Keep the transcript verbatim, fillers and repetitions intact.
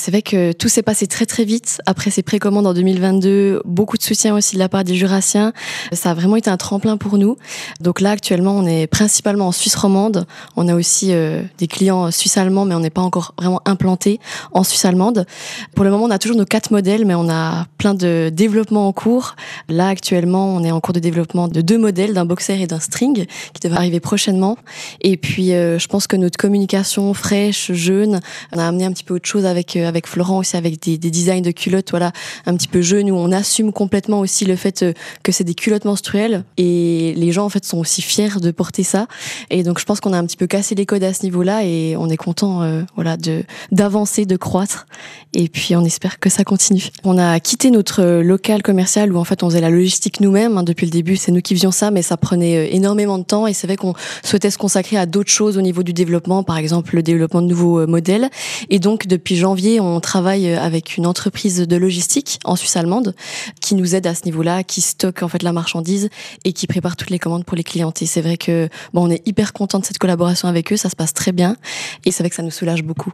c'est vrai que tout s'est passé très très vite. Après ces précommandes en deux mille vingt-deux, beaucoup de soutien aussi de la part des Jurassiens. Ça a vraiment été un tremplin pour nous. Donc là, actuellement, on est principalement en Suisse romande. On a aussi euh, des clients suisse-allemands, mais on n'est pas encore vraiment implanté en Suisse allemande. Pour le moment, on a toujours nos quatre modèles, mais on a plein de développements en cours. Là, actuellement, on est en cours de développement de deux modèles, d'un boxer et d'un string, qui devraient arriver prochainement. Et puis, euh, je pense que notre communication fraîche, jeune, on a amené un petit peu autre chose avec euh, avec Florent aussi, avec des, des designs de culottes, voilà, un petit peu jeunes, où on assume complètement aussi le fait euh, que c'est des culottes menstruelles. Et les gens, en fait, sont aussi fiers de porter ça. Et donc, je pense qu'on a un petit peu cassé les codes à ce niveau-là, et on est content, euh, voilà, de d'avancer, de croître. Et puis, on espère que ça continue. On a quitté notre local commercial où, en fait, on faisait la logistique nous-mêmes. Hein, depuis le début, c'est nous qui faisions ça, mais ça prenait énormément de temps. Et c'est vrai qu'on souhaitait se consacrer à d'autres choses au niveau du développement, par exemple le développement de nouveaux modèles. Et donc, depuis janvier, on travaille avec une entreprise de logistique en Suisse allemande qui nous aide à ce niveau-là, qui stocke en fait la marchandise et qui prépare toutes les commandes pour les clients. Et c'est vrai que bon, on est hyper content de cette collaboration avec eux, ça se passe très bien et c'est vrai que ça nous soulage beaucoup.